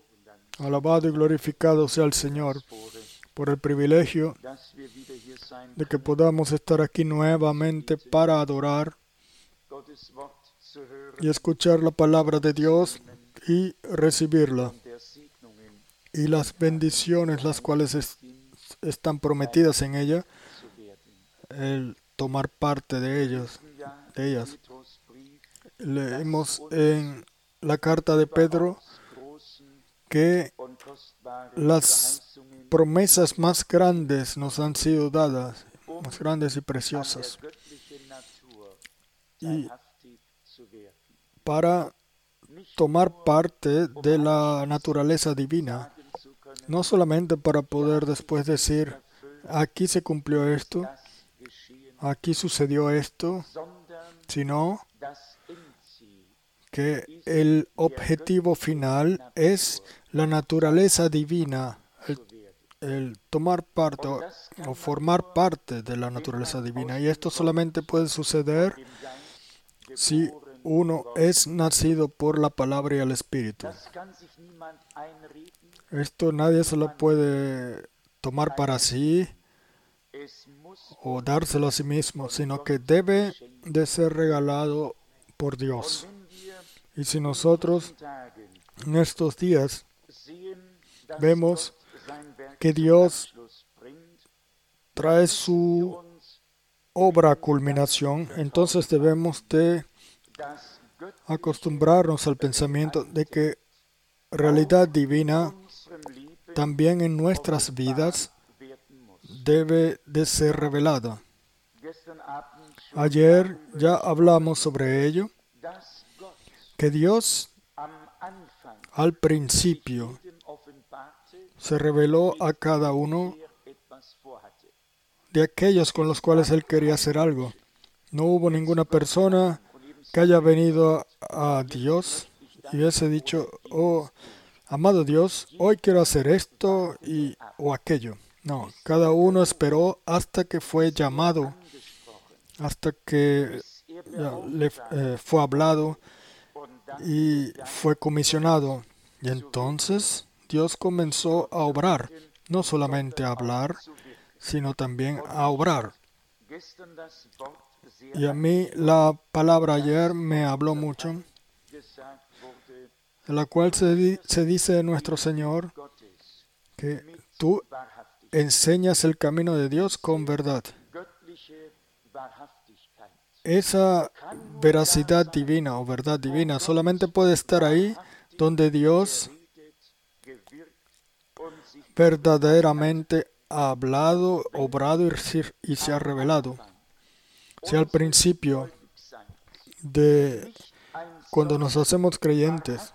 Alabado y glorificado sea el Señor por el privilegio de que podamos estar aquí nuevamente para adorar y escuchar la palabra de Dios y recibirla. Y las bendiciones, las cuales están prometidas en ella, el tomar parte de ellas. Leemos en la carta de Pedro que las promesas más grandes nos han sido dadas, más grandes y preciosas, y para tomar parte de la naturaleza divina, no solamente para poder después decir, aquí se cumplió esto, aquí sucedió esto, sino que el objetivo final es la naturaleza divina, el tomar parte o formar parte de la naturaleza divina. Y esto solamente puede suceder si uno es nacido por la palabra y el Espíritu. Esto nadie se lo puede tomar para sí o dárselo a sí mismo, sino que debe de ser regalado por Dios. Y si nosotros en estos días vemos que Dios trae su obra a culminación, entonces debemos de acostumbrarnos al pensamiento de que realidad divina también en nuestras vidas debe de ser revelada. Ayer ya hablamos sobre ello, que Dios al principio se reveló a cada uno de aquellos con los cuales Él quería hacer algo. No hubo ninguna persona que haya venido a Dios y hubiese dicho, oh, amado Dios, hoy quiero hacer esto o aquello. No, cada uno esperó hasta que fue llamado, hasta que le fue hablado y fue comisionado. Y entonces Dios comenzó a obrar, no solamente a hablar, sino también a obrar. Y a mí la palabra ayer me habló mucho, en la cual se dice de nuestro Señor que tú enseñas el camino de Dios con verdad. Esa veracidad divina o verdad divina solamente puede estar ahí donde Dios verdaderamente ha hablado, obrado y se ha revelado. Si al principio de cuando nos hacemos creyentes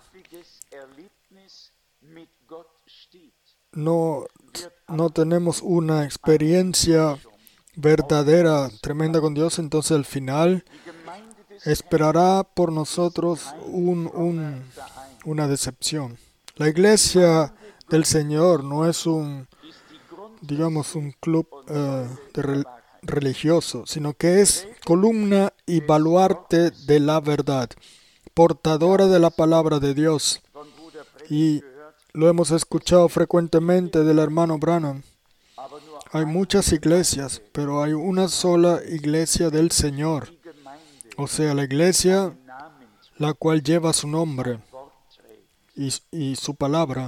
no tenemos una experiencia verdadera, tremenda con Dios, entonces al final esperará por nosotros una decepción. La iglesia del Señor no es un club religioso, sino que es columna y baluarte de la verdad, portadora de la palabra de Dios. Y lo hemos escuchado frecuentemente del hermano Branham. Hay muchas iglesias, pero hay una sola iglesia del Señor. O sea, la iglesia la cual lleva su nombre y su palabra.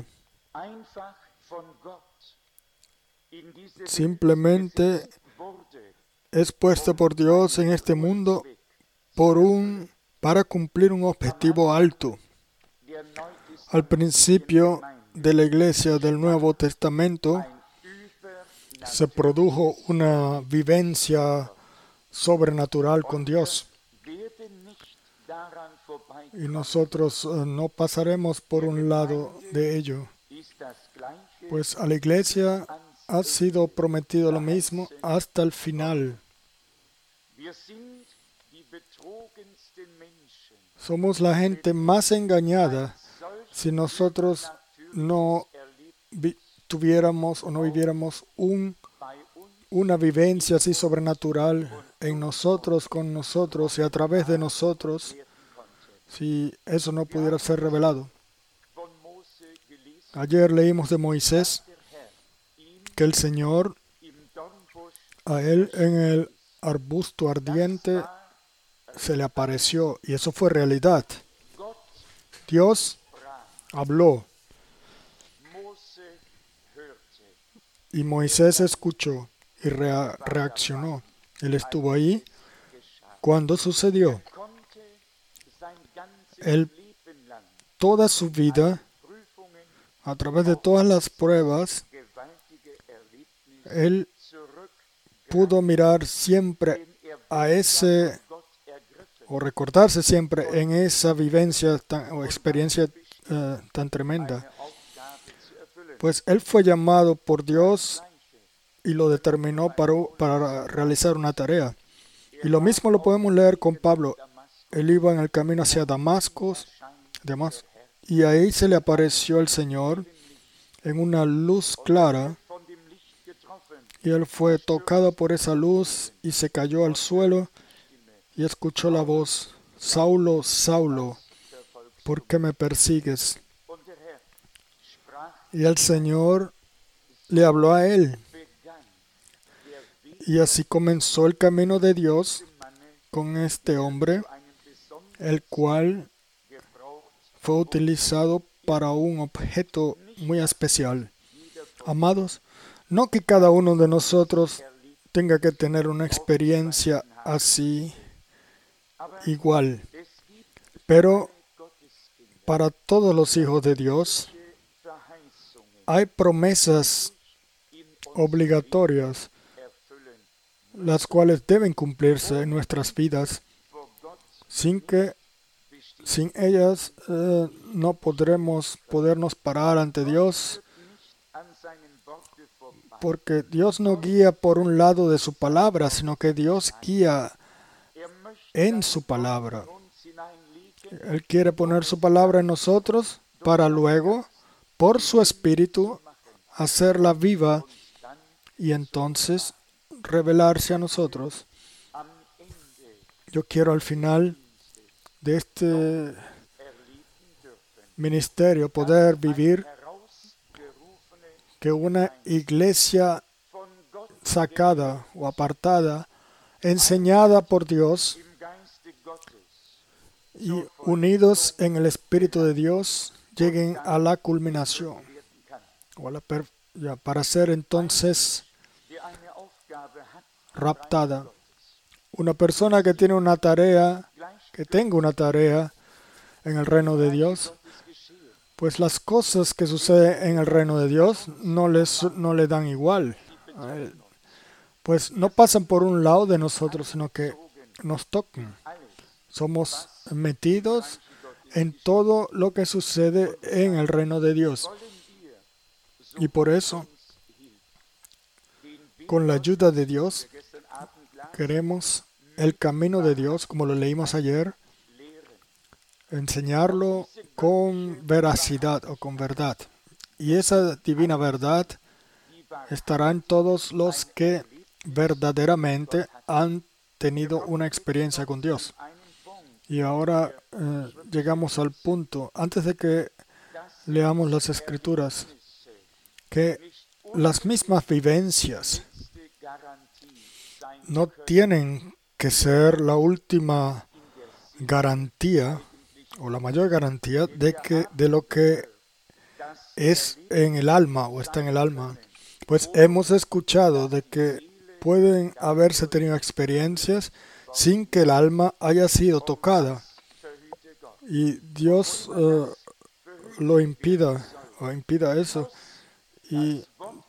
Simplemente es puesta por Dios en este mundo para cumplir un objetivo alto. Al principio de la iglesia del Nuevo Testamento se produjo una vivencia sobrenatural con Dios. Y nosotros no pasaremos por un lado de ello. Pues a la iglesia ha sido prometido lo mismo hasta el final. Somos la gente más engañada si nosotros no tuviéramos o no viviéramos una vivencia así sobrenatural en nosotros, con nosotros y a través de nosotros, si eso no pudiera ser revelado. Ayer leímos de Moisés que el Señor a él en el arbusto ardiente se le apareció y eso fue realidad. Dios habló y Moisés escuchó y reaccionó. Él estuvo ahí cuando sucedió. Él toda su vida, a través de todas las pruebas, él pudo mirar siempre a ese, o recordarse siempre en esa vivencia o experiencia tan tremenda. Pues él fue llamado por Dios y lo determinó para realizar una tarea. Y lo mismo lo podemos leer con Pablo. Él iba en el camino hacia Damasco, y ahí se le apareció el Señor en una luz clara, y él fue tocado por esa luz y se cayó al suelo y escuchó la voz: Saulo, Saulo, ¿por qué me persigues? Y el Señor le habló a él. Y así comenzó el camino de Dios con este hombre, el cual fue utilizado para un objeto muy especial. Amados, no que cada uno de nosotros tenga que tener una experiencia así igual, pero para todos los hijos de Dios hay promesas obligatorias, las cuales deben cumplirse en nuestras vidas. Sin ellas no podernos parar ante Dios, porque Dios no guía por un lado de su palabra, sino que Dios guía en su palabra. Él quiere poner su palabra en nosotros para luego, por su Espíritu, hacerla viva y entonces revelarse a nosotros. Yo quiero al final de este ministerio poder vivir que una iglesia sacada o apartada, enseñada por Dios y unidos en el Espíritu de Dios, lleguen a la culminación o para ser entonces raptada. Una persona que tiene una tarea, que tenga una tarea en el reino de Dios, pues las cosas que suceden en el reino de Dios no le dan igual. Pues no pasan por un lado de nosotros, sino que nos tocan. Somos metidos en todo lo que sucede en el reino de Dios. Y por eso, con la ayuda de Dios, queremos el camino de Dios, como lo leímos ayer, enseñarlo con veracidad o con verdad. Y esa divina verdad estará en todos los que verdaderamente han tenido una experiencia con Dios. Y ahora llegamos al punto, antes de que leamos las Escrituras, que las mismas vivencias no tienen que ser la última garantía o la mayor garantía de lo que es en el alma o está en el alma. Pues hemos escuchado de que pueden haberse tenido experiencias sin que el alma haya sido tocada. Y Dios lo impida eso. Y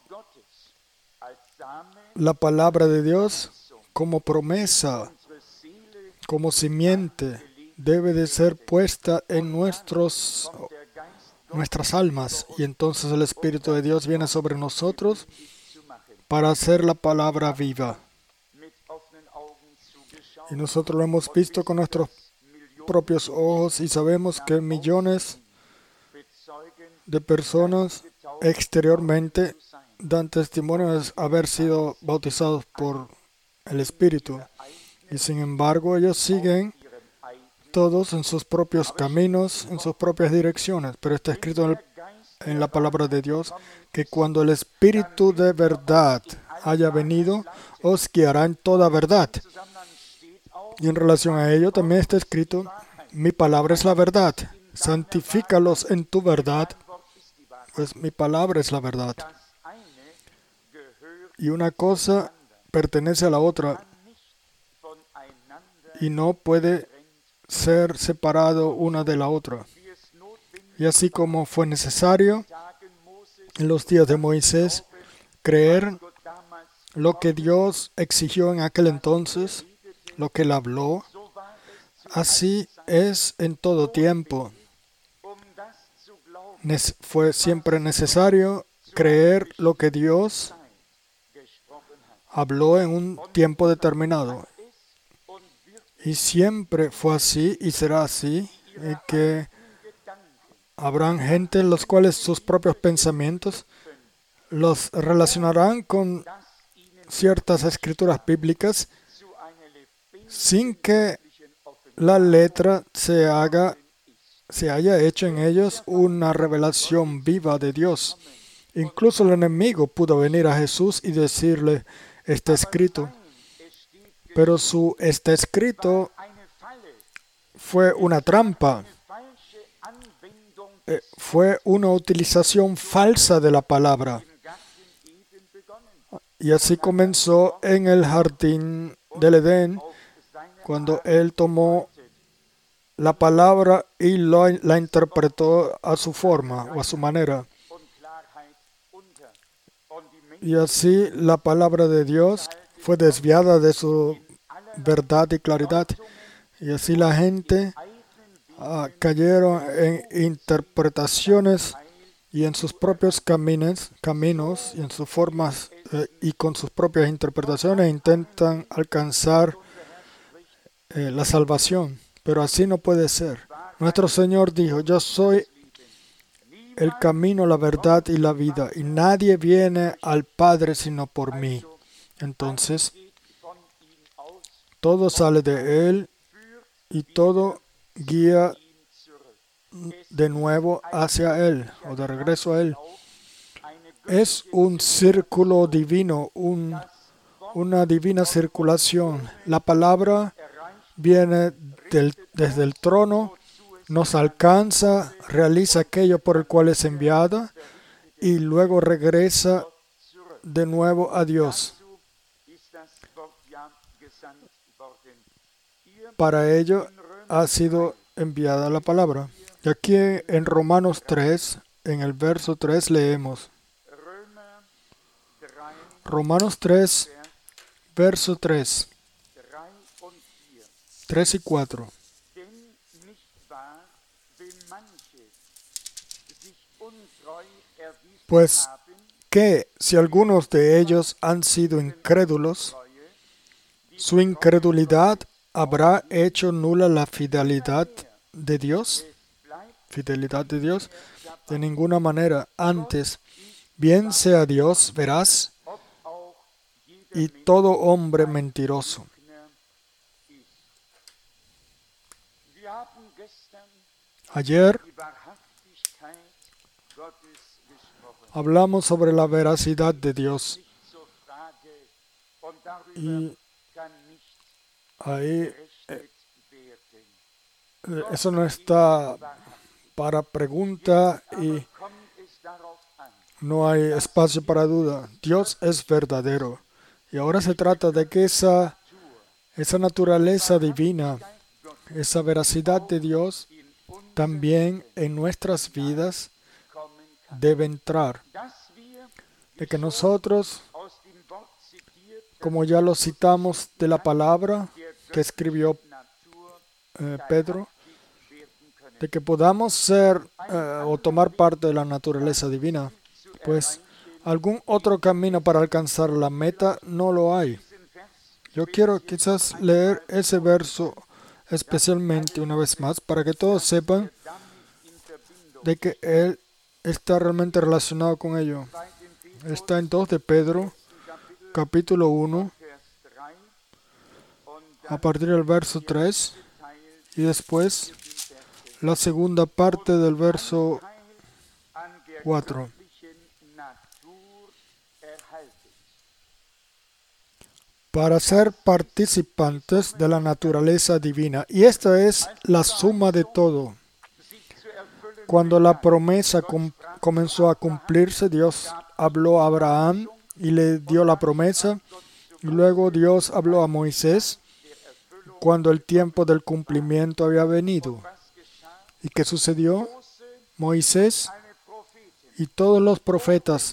la palabra de Dios como promesa, como simiente, debe de ser puesta en nuestras almas. Y entonces el Espíritu de Dios viene sobre nosotros para hacer la palabra viva. Y nosotros lo hemos visto con nuestros propios ojos y sabemos que millones de personas exteriormente dan testimonio de haber sido bautizados por el Espíritu. Y sin embargo, ellos siguen todos en sus propios caminos, en sus propias direcciones. Pero está escrito en la palabra de Dios, que cuando el Espíritu de verdad haya venido, os guiará en toda verdad. Y en relación a ello también está escrito, mi palabra es la verdad, santifícalos en tu verdad, pues mi palabra es la verdad. Y una cosa pertenece a la otra y no puede ser separado una de la otra. Y así como fue necesario en los días de Moisés creer lo que Dios exigió en aquel entonces, lo que Él habló, así es en todo tiempo. Fue siempre necesario creer lo que Dios habló en un tiempo determinado. Y siempre fue así y será así, que habrán gente en los cuales sus propios pensamientos los relacionarán con ciertas escrituras bíblicas sin que la letra se haya hecho en ellos una revelación viva de Dios. Incluso el enemigo pudo venir a Jesús y decirle, está escrito. Pero su está escrito fue una trampa. Fue una utilización falsa de la palabra. Y así comenzó en el jardín del Edén, cuando él tomó la palabra y la interpretó a su forma o a su manera. Y así la palabra de Dios fue desviada de su verdad y claridad. Y así la gente cayeron en interpretaciones y en sus propios caminos y en sus formas y con sus propias interpretaciones intentan alcanzar la salvación. Pero así no puede ser. Nuestro Señor dijo, yo soy el camino, la verdad y la vida, y nadie viene al Padre sino por mí. Entonces, todo sale de Él y todo guía de nuevo hacia Él o de regreso a Él. Es un círculo divino, una divina circulación. La palabra viene desde el trono, nos alcanza, realiza aquello por el cual es enviada y luego regresa de nuevo a Dios. Para ello ha sido enviada la palabra. Y aquí en Romanos 3, en el verso 3 leemos. Romanos 3, verso 3. 3 y 4. Pues que si algunos de ellos han sido incrédulos, su incredulidad habrá hecho nula la fidelidad de Dios. Fidelidad de Dios, de ninguna manera. Antes, bien sea Dios veraz y todo hombre mentiroso. Ayer hablamos sobre la veracidad de Dios y ahí eso no está para pregunta y no hay espacio para duda. Dios es verdadero. Y ahora se trata de que esa naturaleza divina, esa veracidad de Dios, también en nuestras vidas debe entrar. De que nosotros, como ya lo citamos de la palabra que escribió Pedro, de que podamos ser o tomar parte de la naturaleza divina, pues algún otro camino para alcanzar la meta no lo hay. Yo quiero quizás leer ese verso especialmente una vez más para que todos sepan de que él está realmente relacionado con ello. Está en 2 de Pedro, capítulo 1, a partir del verso 3, y después la segunda parte del verso 4. Para ser participantes de la naturaleza divina. Y esta es la suma de todo. Cuando la promesa comenzó a cumplirse, Dios habló a Abraham y le dio la promesa. Y luego Dios habló a Moisés cuando el tiempo del cumplimiento había venido. ¿Y qué sucedió? Moisés y todos los profetas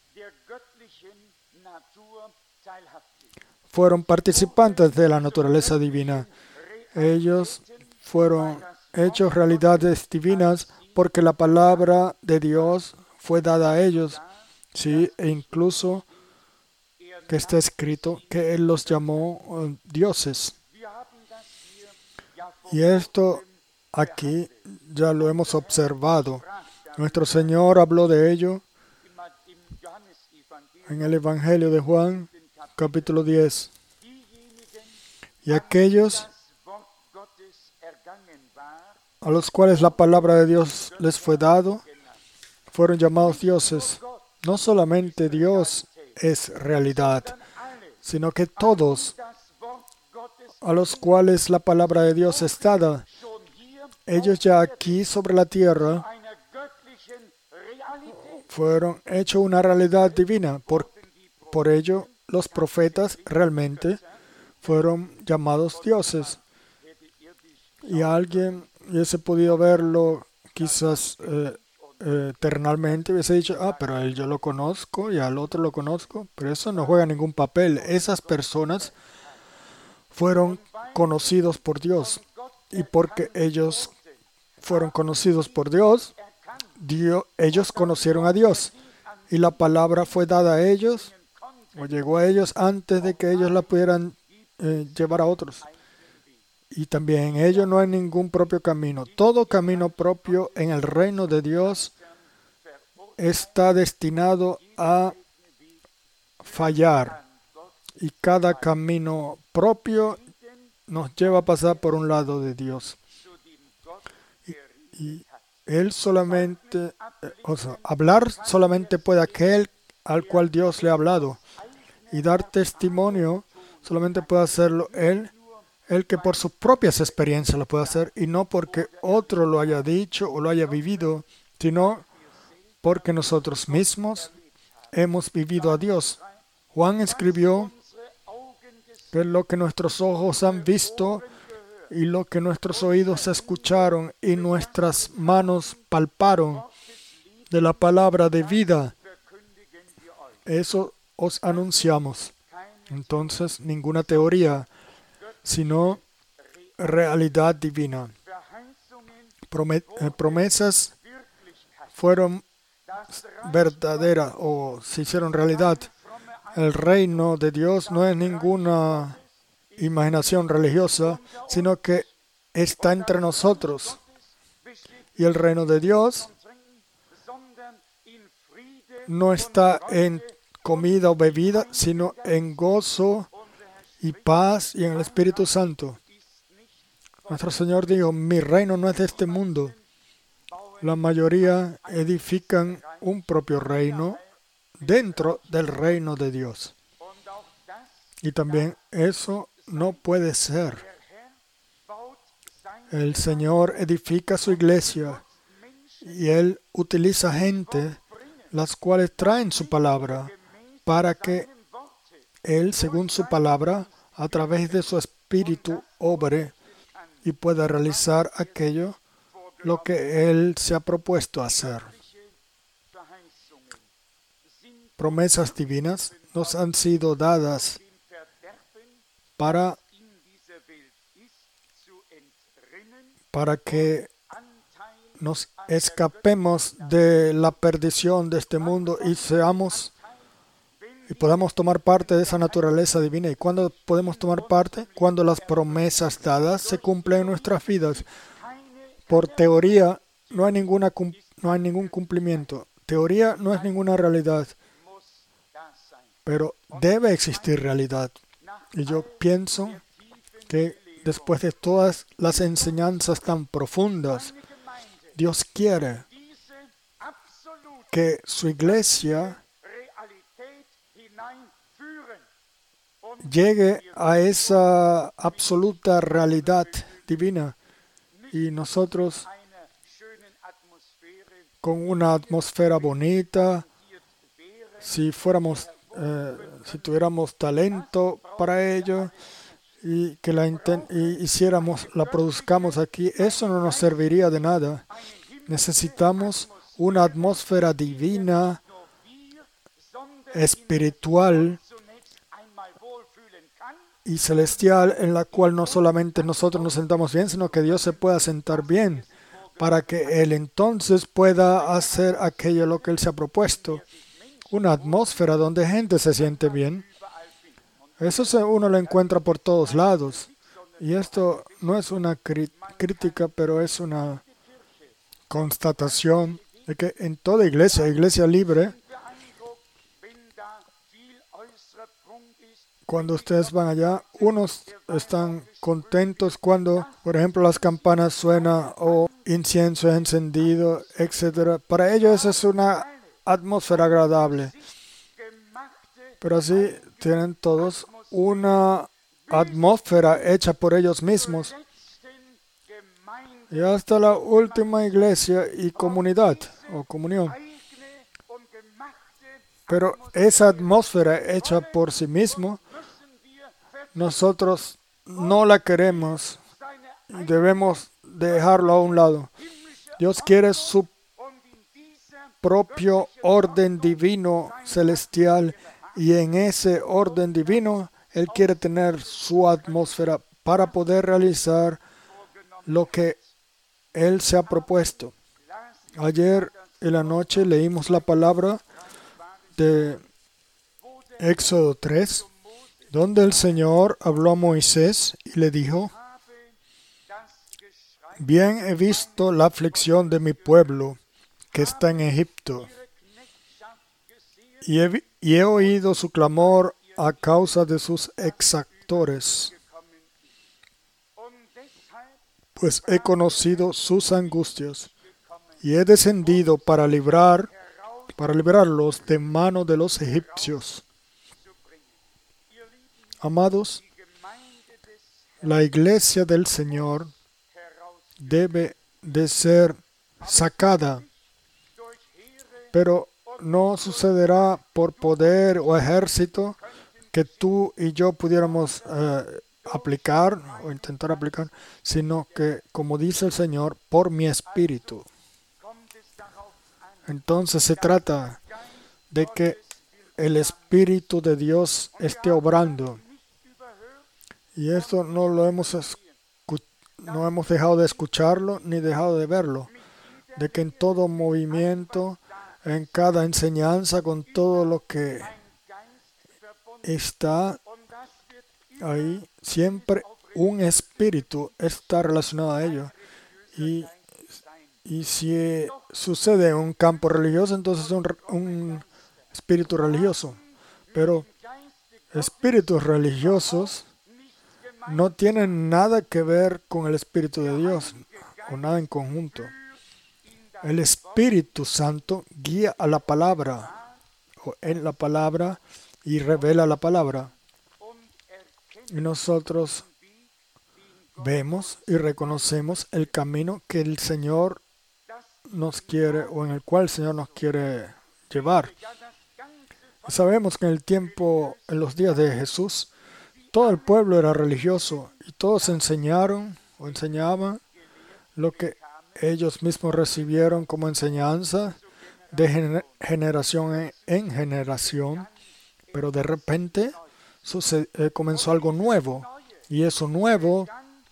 fueron participantes de la naturaleza divina. Ellos fueron hechos realidades divinas porque la palabra de Dios fue dada a ellos. Sí, e incluso que está escrito que Él los llamó dioses. Y esto aquí ya lo hemos observado. Nuestro Señor habló de ello en el Evangelio de Juan, capítulo 10. Y aquellos a los cuales la palabra de Dios les fue dado, fueron llamados dioses. No solamente Dios es realidad, sino que todos a los cuales la palabra de Dios es dada, ellos ya aquí sobre la tierra fueron hechos una realidad divina. Por ello, los profetas realmente fueron llamados dioses. Y alguien hubiese podido verlo quizás eternamente, hubiese dicho, pero a él yo lo conozco y al otro lo conozco, pero eso no juega ningún papel. Esas personas fueron conocidos por Dios. Y porque ellos fueron conocidos por Dios, ellos conocieron a Dios. Y la palabra fue dada a ellos, o llegó a ellos antes de que ellos la pudieran llevar a otros. Y también en ello no hay ningún propio camino. Todo camino propio en el reino de Dios está destinado a fallar. Y cada camino propio nos lleva a pasar por un lado de Dios. Y Él solamente, hablar solamente puede aquel al cual Dios le ha hablado. Y dar testimonio solamente puede hacerlo Él que por sus propias experiencias lo puede hacer, y no porque otro lo haya dicho o lo haya vivido, sino porque nosotros mismos hemos vivido a Dios. Juan escribió que lo que nuestros ojos han visto y lo que nuestros oídos escucharon y nuestras manos palparon de la palabra de vida, eso os anunciamos. Entonces, ninguna teoría, sino realidad divina. Promesas fueron verdaderas o se hicieron realidad. El reino de Dios no es ninguna imaginación religiosa, sino que está entre nosotros. Y el reino de Dios no está en comida o bebida, sino en gozo y paz y en el Espíritu Santo. Nuestro Señor dijo, mi reino no es de este mundo. La mayoría edifican un propio reino dentro del reino de Dios. Y también eso no puede ser. El Señor edifica su iglesia y Él utiliza gente las cuales traen su palabra para que Él, según su palabra, a través de su Espíritu, obre y pueda realizar aquello lo que Él se ha propuesto hacer. Promesas divinas nos han sido dadas para que nos escapemos de la perdición de este mundo y podamos tomar parte de esa naturaleza divina. ¿Y cuándo podemos tomar parte? Cuando las promesas dadas se cumplen en nuestras vidas. Por teoría no hay ningún cumplimiento. Teoría no es ninguna realidad. Pero debe existir realidad. Y yo pienso que después de todas las enseñanzas tan profundas, Dios quiere que su iglesia llegue a esa absoluta realidad divina y nosotros con una atmósfera bonita, si tuviéramos talento para ello y que la produzcamos aquí, eso no nos serviría de nada. Necesitamos una atmósfera divina, espiritual y celestial, en la cual no solamente nosotros nos sentamos bien, sino que Dios se pueda sentar bien, para que Él entonces pueda hacer aquello lo que Él se ha propuesto. Una atmósfera donde gente se siente bien. Eso uno lo encuentra por todos lados. Y esto no es una crítica, pero es una constatación de que en toda iglesia libre, cuando ustedes van allá, unos están contentos cuando, por ejemplo, las campanas suenan o incienso es encendido, etc. Para ellos esa es una atmósfera agradable. Pero así tienen todos una atmósfera hecha por ellos mismos. Y hasta la última iglesia y comunidad o comunión. Pero esa atmósfera hecha por sí mismo, nosotros no la queremos y debemos dejarlo a un lado. Dios quiere su propio orden divino celestial y en ese orden divino Él quiere tener su atmósfera para poder realizar lo que Él se ha propuesto. Ayer en la noche leímos la palabra de Éxodo 3, donde el Señor habló a Moisés y le dijo: bien he visto la aflicción de mi pueblo que está en Egipto, y he oído su clamor a causa de sus exactores, pues he conocido sus angustias, y he descendido para librarlos de mano de los egipcios. Amados, la iglesia del Señor debe de ser sacada, pero no sucederá por poder o ejército que tú y yo pudiéramos aplicar o intentar aplicar, sino que, como dice el Señor, por mi espíritu. Entonces se trata de que el Espíritu de Dios esté obrando. Y esto no hemos dejado de escucharlo ni dejado de verlo. De que en todo movimiento, en cada enseñanza, con todo lo que está ahí, siempre un espíritu está relacionado a ello. Y si sucede en un campo religioso, entonces es un espíritu religioso. Pero espíritus religiosos no tienen nada que ver con el Espíritu de Dios o nada en conjunto. El Espíritu Santo guía a la palabra o en la palabra y revela la palabra. Y nosotros vemos y reconocemos el camino que el Señor nos quiere o en el cual el Señor nos quiere llevar. Sabemos que en los días de Jesús, todo el pueblo era religioso y todos enseñaban lo que ellos mismos recibieron como enseñanza de generación en generación, pero de repente comenzó algo nuevo, y eso nuevo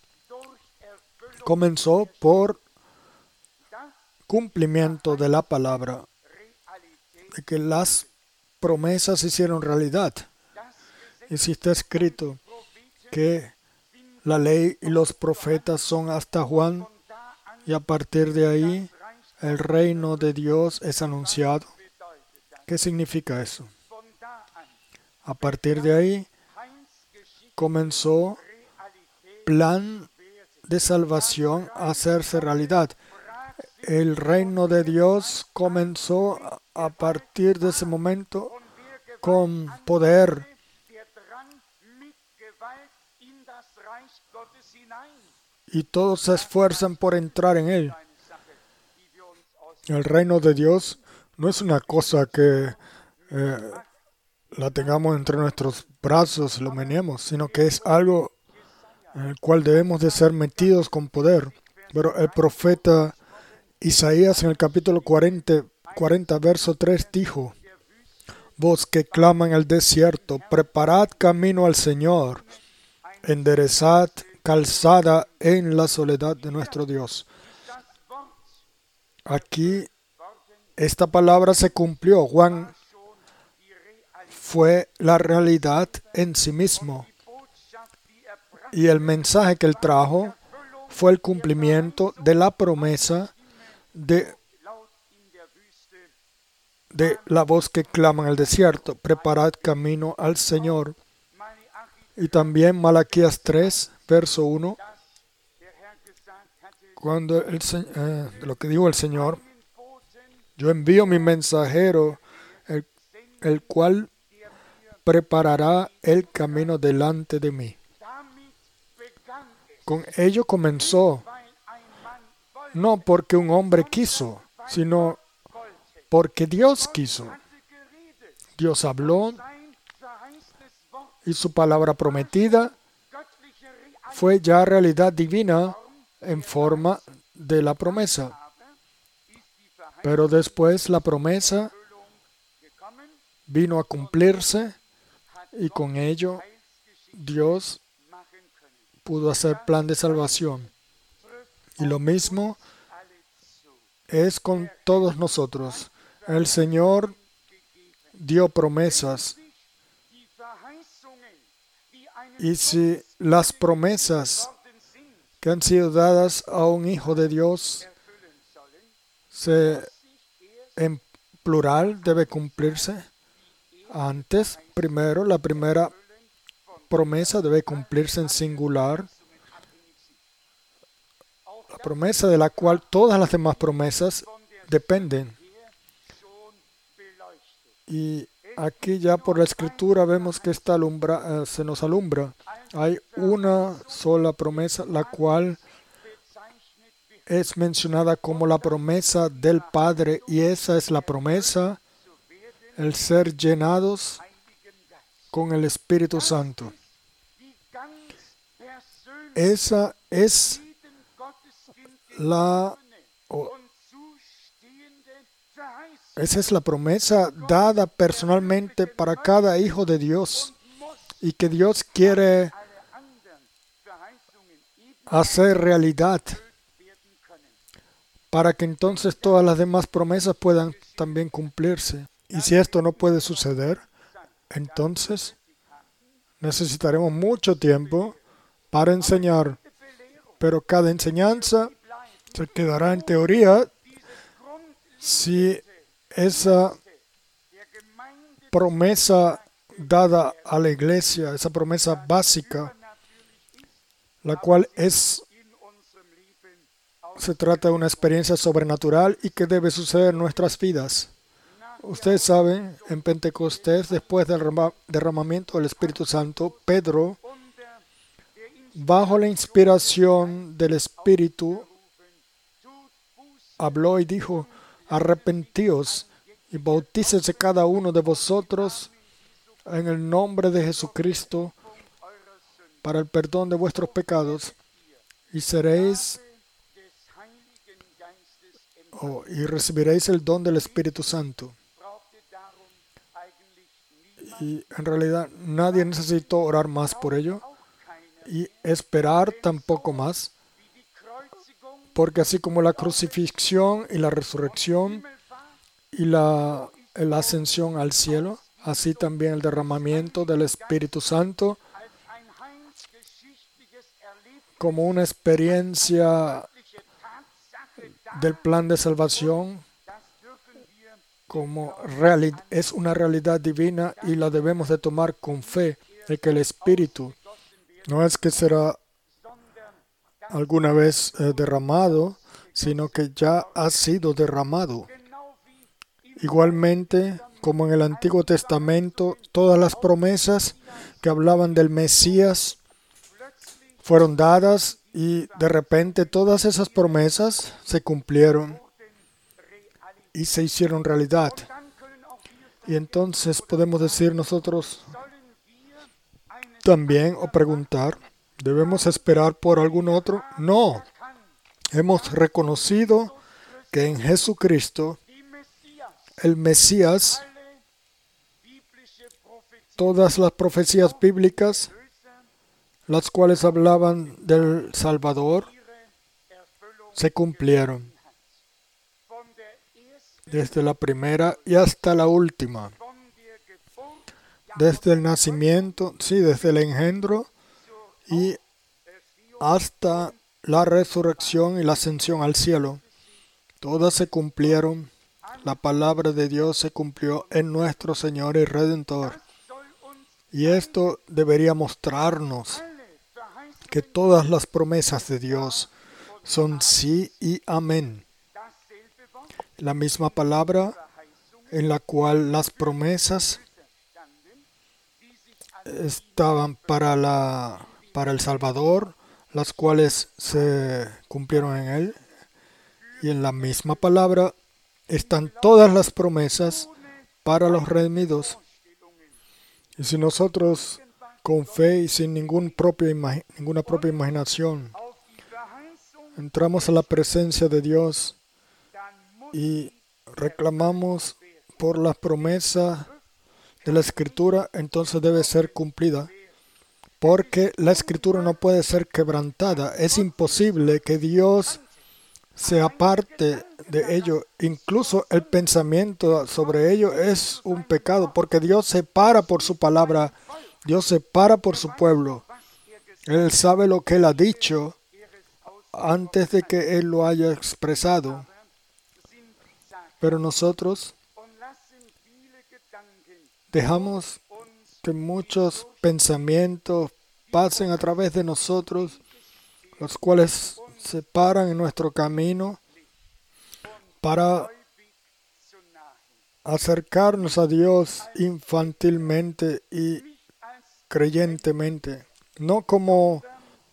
comenzó por cumplimiento de la palabra, de que las promesas se hicieron realidad. Y si está escrito que la ley y los profetas son hasta Juan, y a partir de ahí el reino de Dios es anunciado. ¿Qué significa eso? A partir de ahí comenzó plan de salvación a hacerse realidad. el reino de Dios comenzó a partir de ese momento con poder. Y todos se esfuerzan por entrar en él. El reino de Dios no es una cosa que la tengamos entre nuestros brazos, lo meneemos, sino que es algo en el cual debemos de ser metidos con poder. Pero el profeta Isaías en el capítulo 40, verso 3 dijo: Vos que claman en el desierto, preparad camino al Señor, enderezad calzada en la soledad de nuestro Dios. Aquí esta palabra se cumplió. Juan fue la realidad en sí mismo. Y el mensaje que él trajo fue el cumplimiento de la promesa de la voz que clama en el desierto. Preparad camino al Señor. Y también Malaquías 3, verso 1. Cuando lo que dijo el Señor: yo envío mi mensajero, el cual preparará el camino delante de mí. Con ello comenzó, no porque un hombre quiso, sino porque Dios quiso. Dios habló y su palabra prometida fue ya realidad divina en forma de la promesa. Pero después la promesa vino a cumplirse y con ello Dios pudo hacer plan de salvación. Y lo mismo es con todos nosotros. El Señor dio promesas. Y si las promesas que han sido dadas a un hijo de Dios en plural debe cumplirse, antes, primero, la primera promesa debe cumplirse en singular, la promesa de la cual todas las demás promesas dependen. Y aquí ya por la Escritura vemos que se nos alumbra. Hay una sola promesa, la cual es mencionada como la promesa del Padre, y esa es la promesa, el ser llenados con el Espíritu Santo. Esa es la promesa dada personalmente para cada hijo de Dios, y que Dios quiere hacer realidad para que entonces todas las demás promesas puedan también cumplirse. Y si esto no puede suceder, entonces necesitaremos mucho tiempo para enseñar, pero cada enseñanza se quedará en teoría si esa promesa dada a la iglesia, esa promesa básica, la cual se trata de una experiencia sobrenatural y que debe suceder en nuestras vidas. Ustedes saben, en Pentecostés, después del derramamiento del Espíritu Santo, Pedro, bajo la inspiración del Espíritu, habló y dijo: arrepentíos y bautícese cada uno de vosotros en el nombre de Jesucristo para el perdón de vuestros pecados, y recibiréis el don del Espíritu Santo. Y en realidad nadie necesitó orar más por ello y esperar tampoco más, porque así como la crucifixión y la resurrección y la ascensión al cielo, así también el derramamiento del Espíritu Santo como una experiencia del plan de salvación, es una realidad divina y la debemos de tomar con fe, de que el Espíritu no es que será alguna vez derramado, sino que ya ha sido derramado. Igualmente, como en el Antiguo Testamento, todas las promesas que hablaban del Mesías fueron dadas y de repente todas esas promesas se cumplieron y se hicieron realidad. Y entonces podemos decir nosotros también o preguntar, ¿debemos esperar por algún otro? No. Hemos reconocido que en Jesucristo, el Mesías, todas las profecías bíblicas, las cuales hablaban del Salvador, se cumplieron. Desde la primera y hasta la última. Desde el nacimiento, sí, desde el engendro y hasta la resurrección y la ascensión al cielo. Todas se cumplieron. La palabra de Dios se cumplió en nuestro Señor y Redentor. Y esto debería mostrarnos que todas las promesas de Dios son sí y amén. La misma palabra en la cual las promesas estaban para el Salvador, las cuales se cumplieron en Él. Y en la misma palabra están todas las promesas para los redimidos. Y si nosotros con fe y sin ninguna propia imaginación entramos a la presencia de Dios y reclamamos por las promesas de la Escritura, entonces debe ser cumplida. Porque la Escritura no puede ser quebrantada. Es imposible que Dios se aparte de ello. Incluso el pensamiento sobre ello es un pecado, porque Dios se para por su palabra. Dios se para por su pueblo. Él sabe lo que Él ha dicho antes de que Él lo haya expresado. Pero nosotros dejamos que muchos pensamientos pasen a través de nosotros, los cuales se paran en nuestro camino para acercarnos a Dios infantilmente y creyentemente, no como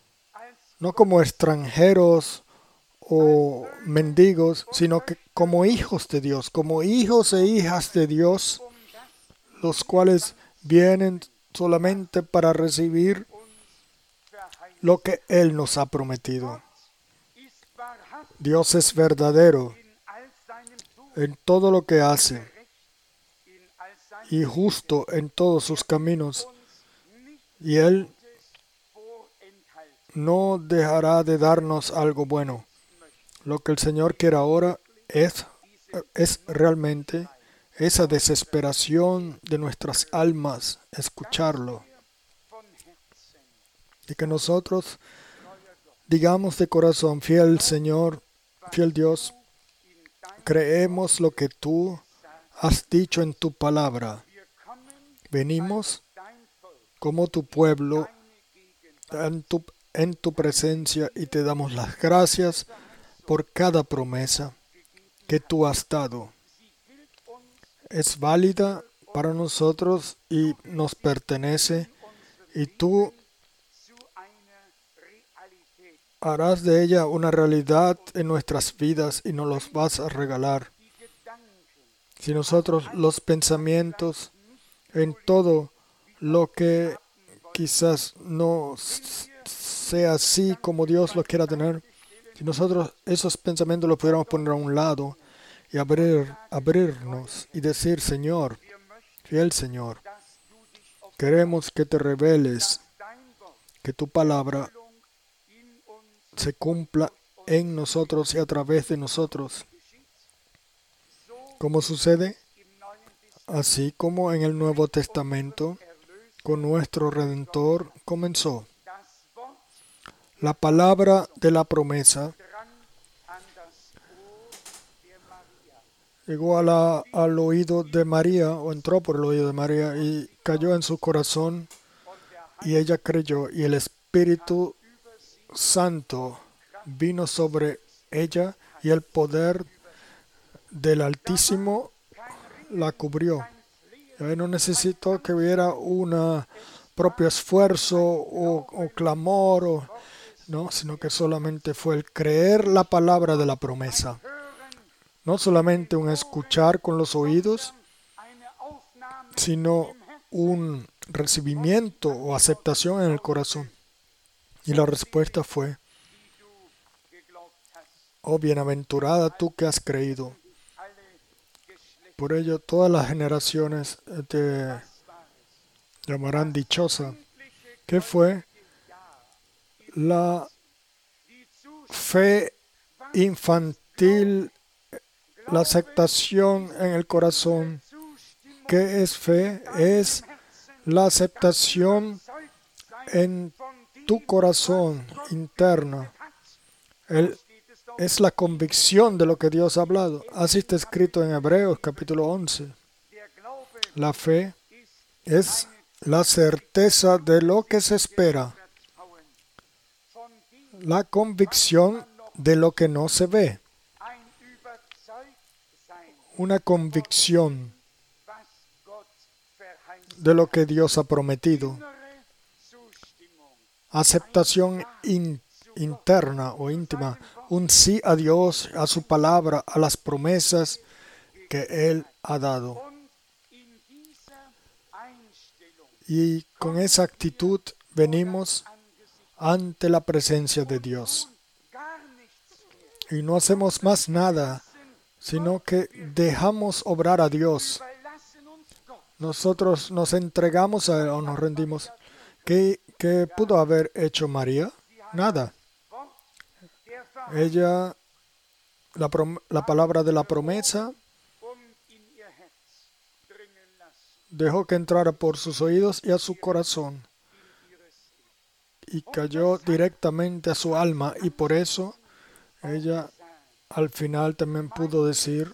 extranjeros o mendigos, sino que como hijos de Dios, como hijos e hijas de Dios, los cuales vienen solamente para recibir lo que Él nos ha prometido. Dios es verdadero en todo lo que hace y justo en todos sus caminos, y Él no dejará de darnos algo bueno. Lo que el Señor quiere ahora es realmente esa desesperación de nuestras almas, escucharlo. Y que nosotros digamos de corazón, fiel Señor, fiel Dios, creemos lo que tú has dicho en tu palabra. Venimos como tu pueblo en tu presencia y te damos las gracias por cada promesa que tú has dado. Es válida para nosotros y nos pertenece, y tú harás de ella una realidad en nuestras vidas y nos los vas a regalar. Si nosotros los pensamientos en todo lo que quizás no sea así como Dios lo quiera tener, si nosotros esos pensamientos los pudiéramos poner a un lado y abrirnos y decir, Señor, fiel Señor, queremos que te reveles, que tu palabra se cumpla en nosotros y a través de nosotros. ¿Cómo sucede? Así como en el Nuevo Testamento, con nuestro Redentor comenzó. La palabra de la promesa llegó al oído de María, o entró por el oído de María, y cayó en su corazón, y ella creyó, y el Espíritu Santo vino sobre ella, y el poder del Altísimo la cubrió. Él no necesitó que hubiera un propio esfuerzo o clamor, no, sino que solamente fue el creer la palabra de la promesa. No solamente un escuchar con los oídos, sino un recibimiento o aceptación en el corazón. Y la respuesta fue: oh, bienaventurada tú que has creído. Por ello todas las generaciones te llamarán dichosa. ¿Qué fue? La fe infantil, la aceptación en el corazón. ¿Qué es fe? Es la aceptación en tu corazón interno. Es la convicción de lo que Dios ha hablado. Así está escrito en Hebreos capítulo 11. La fe es la certeza de lo que se espera, la convicción de lo que no se ve. Una convicción de lo que Dios ha prometido. Aceptación interna o íntima. Un sí a Dios, a su palabra, a las promesas que Él ha dado. Y con esa actitud venimos ante la presencia de Dios. Y no hacemos más nada, sino que dejamos obrar a Dios. Nosotros nos entregamos a Él o nos rendimos. ¿Qué pudo haber hecho María? Nada. Ella, la palabra de la promesa, dejó que entrara por sus oídos y a su corazón. Y cayó directamente a su alma. Y por eso ella al final también pudo decir: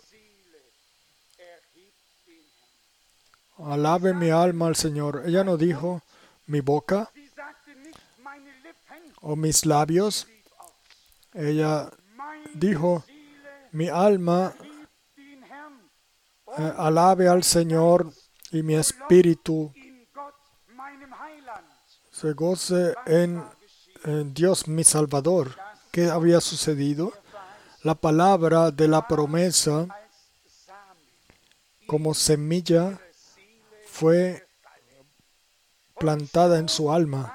alabe mi alma al Señor. Ella no dijo mi boca o mis labios. Ella dijo: mi alma alabe al Señor y mi espíritu se goce en Dios mi Salvador. ¿Qué había sucedido? La palabra de la promesa como semilla fue plantada en su alma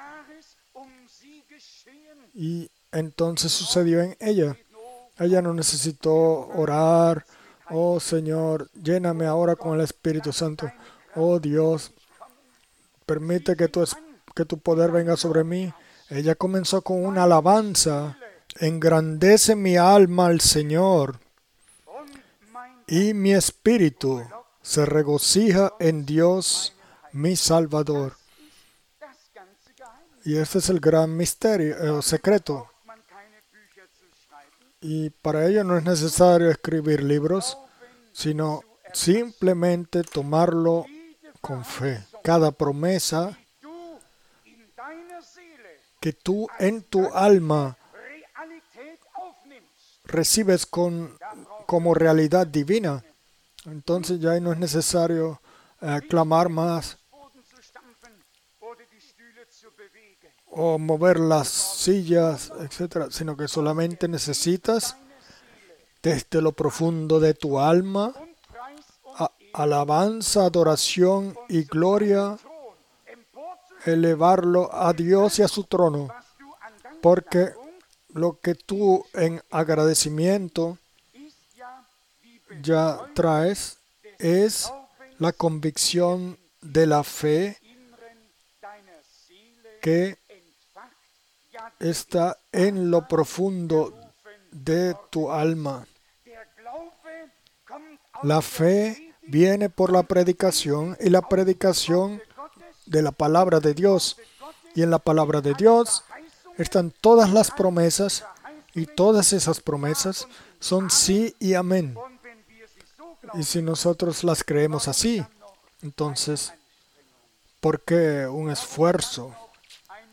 y entonces sucedió en ella. Ella no necesitó orar: oh Señor, lléname ahora con el Espíritu Santo. Oh Dios, permite que tu poder venga sobre mí. Ella comenzó con una alabanza: engrandece mi alma al Señor y mi espíritu se regocija en Dios mi Salvador. Y este es el gran misterio, secreto. Y para ello no es necesario escribir libros, sino simplemente tomarlo con fe. Cada promesa que tú en tu alma recibes como realidad divina, entonces ya no es necesario clamar más o mover las sillas, etcétera, sino que solamente necesitas desde lo profundo de tu alma alabanza, adoración y gloria, elevarlo a Dios y a su trono, porque lo que tú en agradecimiento ya traes es la convicción de la fe que está en lo profundo de tu alma. La fe viene por la predicación y la predicación de la palabra de Dios. Y en la palabra de Dios están todas las promesas y todas esas promesas son sí y amén. Y si nosotros las creemos así, entonces, ¿por qué un esfuerzo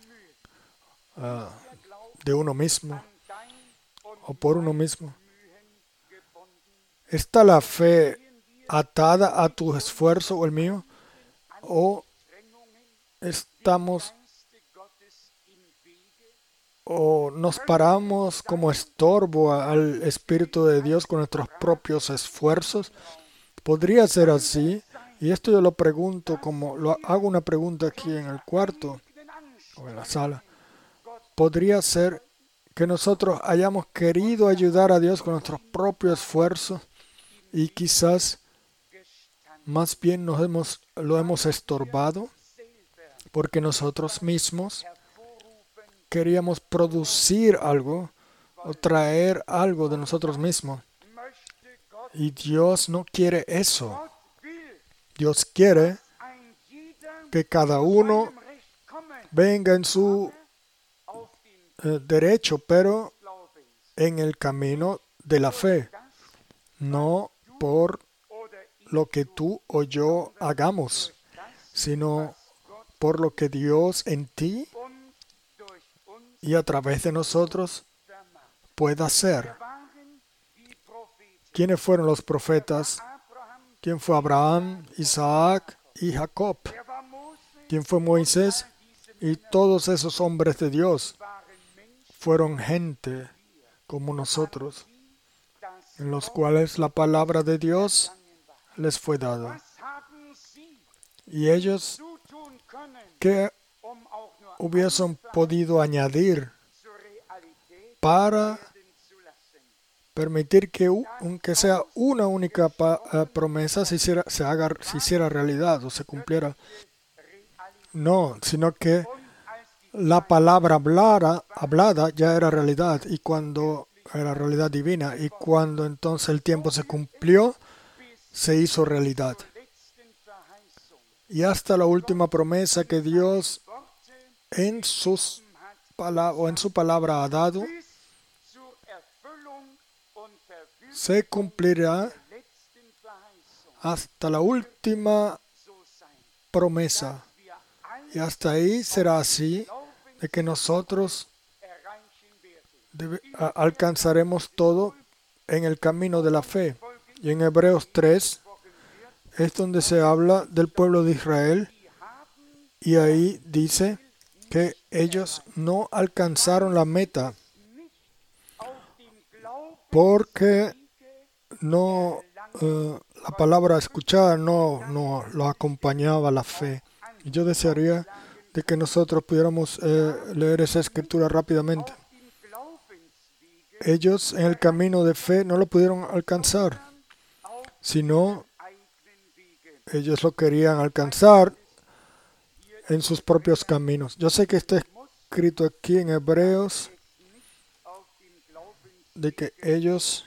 de uno mismo o por uno mismo? ¿Está la fe atada a tu esfuerzo o el mío? ¿O estamos o nos paramos como estorbo al Espíritu de Dios con nuestros propios esfuerzos? Podría ser así, y esto yo lo pregunto hago una pregunta aquí en el cuarto o en la sala. Podría ser que nosotros hayamos querido ayudar a Dios con nuestros propios esfuerzos y quizás más bien lo hemos estorbado porque nosotros mismos queríamos producir algo o traer algo de nosotros mismos. Y Dios no quiere eso. Dios quiere que cada uno venga en su derecho, pero en el camino de la fe, no por lo que tú o yo hagamos, sino por lo que Dios en ti y a través de nosotros pueda hacer. ¿Quiénes fueron los profetas? ¿Quién fue Abraham, Isaac y Jacob? ¿Quién fue Moisés? Y todos esos hombres de Dios fueron gente como nosotros, en los cuales la palabra de Dios les fue dada. Y ellos, ¿qué hubiesen podido añadir para permitir que, aunque sea una única promesa, se hiciera realidad o se cumpliera? No, sino que la palabra hablada ya era realidad, y cuando era realidad divina, y cuando entonces el tiempo se cumplió, se hizo realidad. Y hasta la última promesa que Dios en su palabra ha dado, se cumplirá hasta la última promesa. Y hasta ahí será así, de que nosotros alcanzaremos todo en el camino de la fe. Y en Hebreos 3 es donde se habla del pueblo de Israel, y ahí dice que ellos no alcanzaron la meta porque no la palabra escuchada no lo acompañaba la fe. Y yo desearía de que nosotros pudiéramos leer esa escritura rápidamente. Ellos en el camino de fe no lo pudieron alcanzar, sino ellos lo querían alcanzar en sus propios caminos. Yo sé que está escrito aquí en Hebreos de que ellos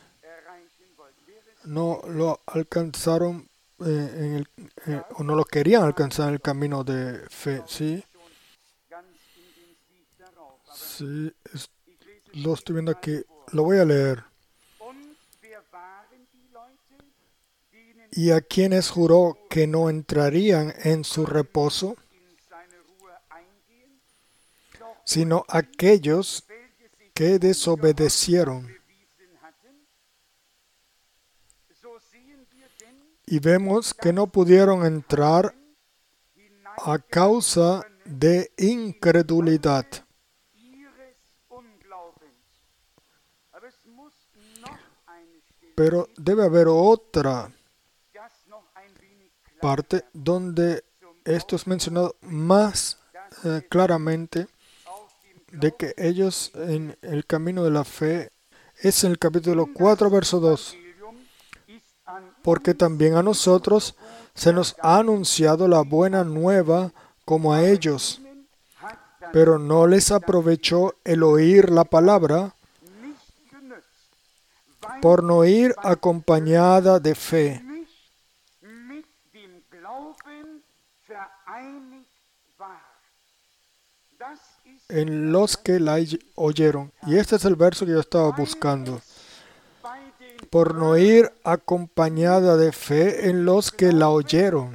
no lo alcanzaron o no lo querían alcanzar en el camino de fe. Sí, sí, lo estoy viendo aquí. Lo voy a leer. ¿Y a quienes juró que no entrarían en su reposo, sino aquellos que desobedecieron? Y vemos que no pudieron entrar a causa de incredulidad. Pero debe haber otra parte donde esto es mencionado más claramente, de que ellos en el camino de la fe es en el capítulo 4, verso 2. Porque también a nosotros se nos ha anunciado la buena nueva como a ellos, pero no les aprovechó el oír la palabra por no ir acompañada de fe en los que la oyeron. Y este es el verso que yo estaba buscando. Por no ir acompañada de fe en los que la oyeron,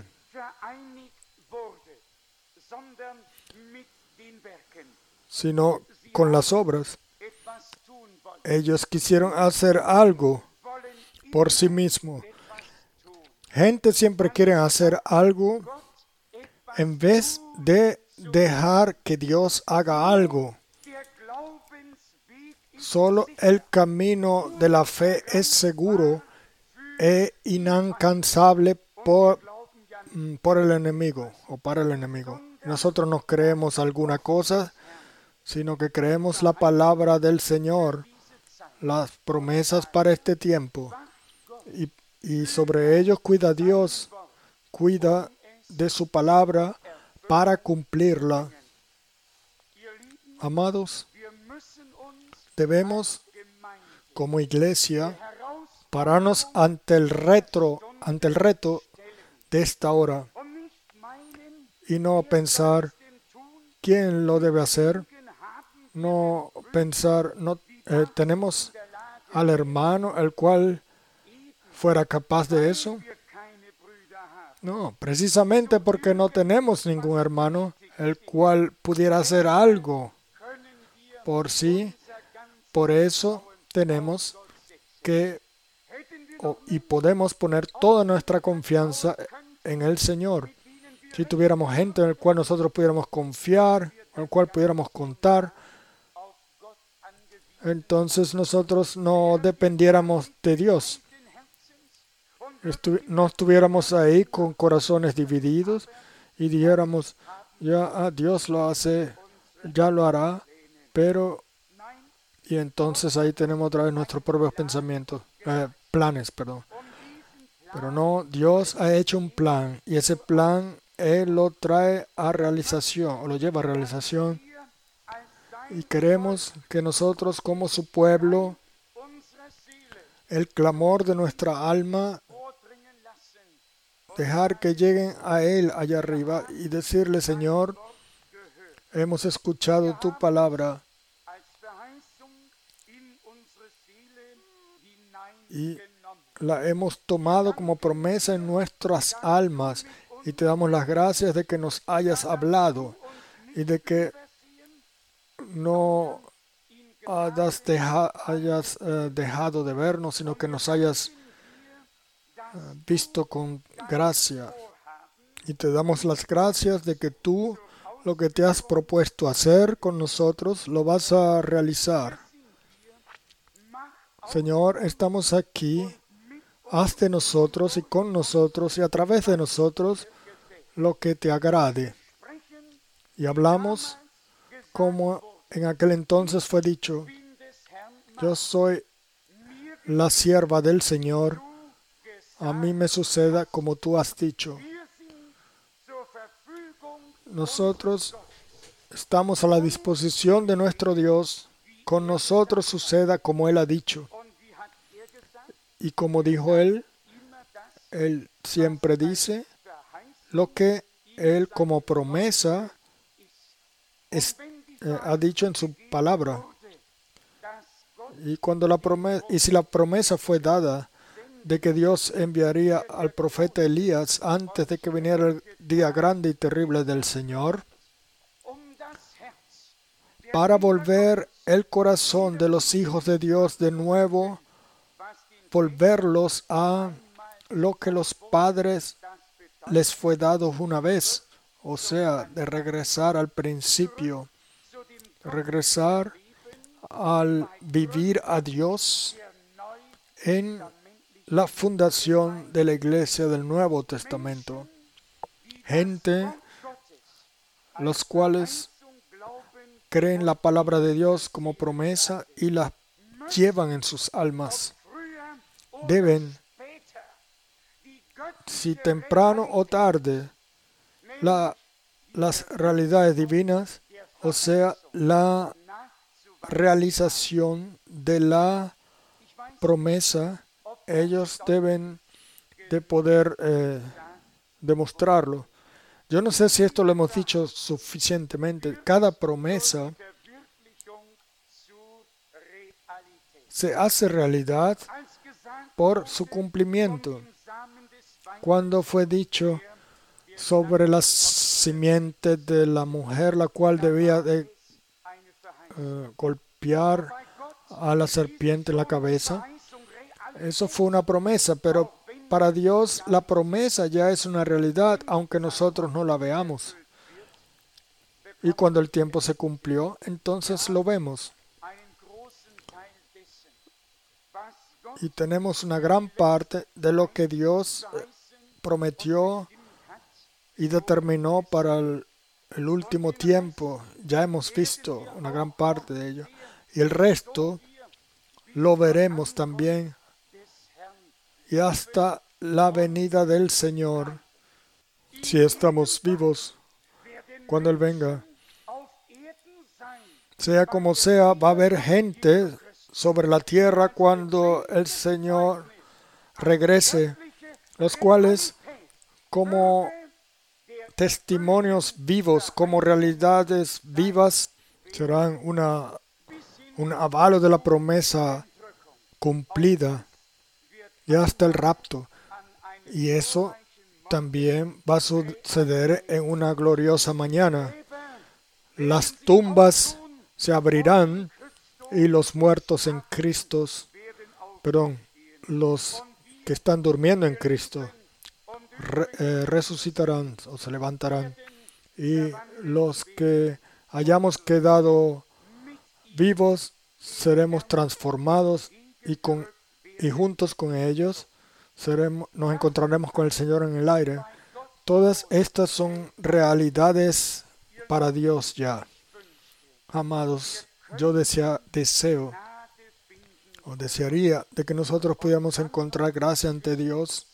sino con las obras. Ellos quisieron hacer algo, por sí mismo. Gente siempre quiere hacer algo en vez de dejar que Dios haga algo. Solo el camino de la fe es seguro e inalcanzable por el enemigo o para el enemigo. Nosotros no creemos alguna cosa, sino que creemos la palabra del Señor, las promesas para este tiempo. Y sobre ellos cuida Dios, cuida de su palabra para cumplirla. Amados, debemos, como iglesia, pararnos ante el reto de esta hora y no pensar quién lo debe hacer, no pensar, tenemos al hermano el cual fuera capaz de eso. No, precisamente porque no tenemos ningún hermano el cual pudiera hacer algo por sí, por eso tenemos que y podemos poner toda nuestra confianza en el Señor. Si tuviéramos gente en la cual nosotros pudiéramos confiar, en la cual pudiéramos contar, entonces nosotros no dependiéramos de Dios. No estuviéramos ahí con corazones divididos y dijéramos, ya Dios lo hace, ya lo hará, pero... Y entonces ahí tenemos otra vez nuestros propios pensamientos, planes, perdón. Pero no, Dios ha hecho un plan y ese plan Él lo trae a realización o lo lleva a realización. Y queremos que nosotros como su pueblo, el clamor de nuestra alma, dejar que lleguen a Él allá arriba y decirle, Señor, hemos escuchado tu palabra y la hemos tomado como promesa en nuestras almas y te damos las gracias de que nos hayas hablado y de que no hayas dejado de vernos, sino que nos hayas visto con gracia. Y te damos las gracias de que tú lo que te has propuesto hacer con nosotros lo vas a realizar. Señor, estamos aquí. Haz de nosotros y con nosotros y a través de nosotros lo que te agrade. Y hablamos como en aquel entonces fue dicho, yo soy la sierva del Señor, a mí me suceda como tú has dicho. Nosotros estamos a la disposición de nuestro Dios, con nosotros suceda como Él ha dicho. Y como dijo Él siempre dice lo que Él como promesa ha dicho en su palabra. Y si la promesa fue dada de que Dios enviaría al profeta Elías antes de que viniera el día grande y terrible del Señor, para volver el corazón de los hijos de Dios de nuevo, volverlos a lo que los padres les fue dado una vez, o sea, de regresar al principio, regresar al vivir a Dios en la fundación de la iglesia del Nuevo Testamento. Gente, los cuales creen la palabra de Dios como promesa y la llevan en sus almas. Deben, si temprano o tarde, las realidades divinas, o sea, la realización de la promesa, ellos deben de poder demostrarlo. Yo no sé si esto lo hemos dicho suficientemente. Cada promesa se hace realidad por su cumplimiento. Cuando fue dicho sobre la simiente de la mujer, la cual debía de golpear a la serpiente en la cabeza, Eso fue una promesa, pero para Dios la promesa ya es una realidad, aunque nosotros no la veamos. Y cuando el tiempo se cumplió, entonces lo vemos. Y tenemos una gran parte de lo que Dios prometió y determinó para el último tiempo. Ya hemos visto una gran parte de ello. Y el resto lo veremos también. Y hasta la venida del Señor, si estamos vivos, cuando Él venga. Sea como sea, va a haber gente sobre la tierra cuando el Señor regrese, los cuales como testimonios vivos, como realidades vivas, serán un avalo de la promesa cumplida y hasta el rapto. Y eso también va a suceder en una gloriosa mañana. Las tumbas se abrirán y los muertos en Cristo, los que están durmiendo en Cristo, resucitarán o se levantarán. Y los que hayamos quedado vivos seremos transformados y juntos con ellos nos encontraremos con el Señor en el aire. Todas estas son realidades para Dios ya. Amados, yo desearía de que nosotros pudiéramos encontrar gracia ante Dios